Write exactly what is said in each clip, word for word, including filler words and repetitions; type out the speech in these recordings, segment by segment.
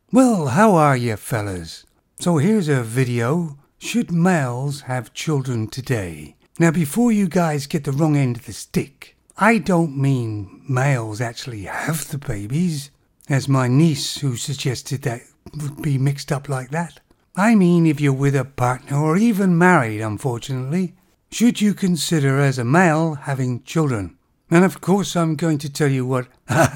Well, how are you fellas? So here's a video. Should males have children today? Now before you guys get the wrong end of the stick, I don't mean males actually have the babies, as my niece who suggested that would be mixed up like that. I mean if you're with a partner or even married, unfortunately, should you consider as a male having children? And of course I'm going to tell you what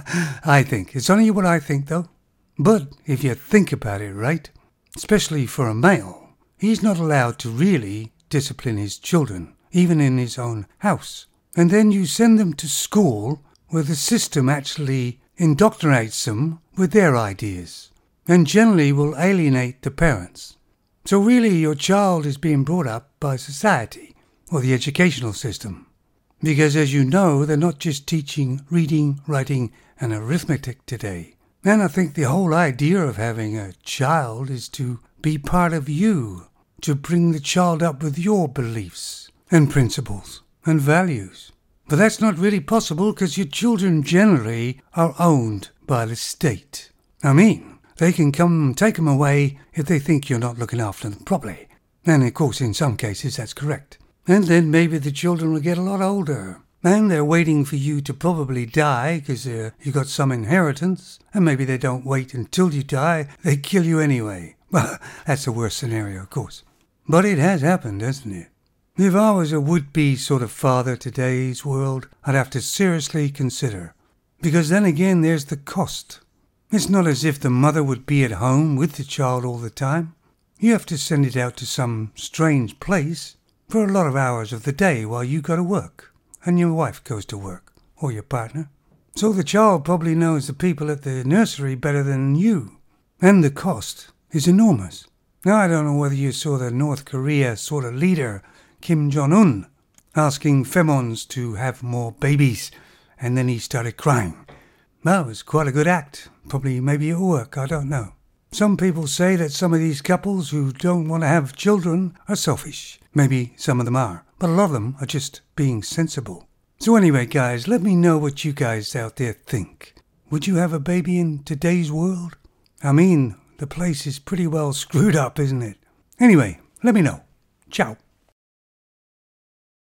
I think. It's only what I think though. But if you think about it right, especially for a male, he's not allowed to really discipline his children, even in his own house. And then you send them to school where the system actually indoctrinates them with their ideas and generally will alienate the parents. So really your child is being brought up by society or the educational system. Because as you know, they're not just teaching reading, writing and arithmetic today. And I think the whole idea of having a child is to be part of you, to bring the child up with your beliefs and principles and values. But that's not really possible because your children generally are owned by the state. I mean, they can come and take them away if they think you're not looking after them properly. And of course, in some cases, that's correct. And then maybe the children will get a lot older. And they're waiting for you to probably die because uh, you got some inheritance. And maybe they don't wait until you die. They kill you anyway. Well, that's the worst scenario, of course. But it has happened, hasn't it? If I was a would-be sort of father today's world, I'd have to seriously consider. Because then again, there's the cost. It's not as if the mother would be at home with the child all the time. You have to send it out to some strange place for a lot of hours of the day while you go to work. And your wife goes to work, or your partner. So the child probably knows the people at the nursery better than you. And the cost is enormous. Now, I don't know whether you saw the North Korea sort of leader, Kim Jong-un, asking femons to have more babies, and then he started crying. That was quite a good act. Probably maybe at work, I don't know. Some people say that some of these couples who don't want to have children are selfish. Maybe some of them are. But a lot of them are just being sensible. So anyway, guys, let me know what you guys out there think. Would you have a baby in today's world? I mean, the place is pretty well screwed up, isn't it? Anyway, let me know. Ciao.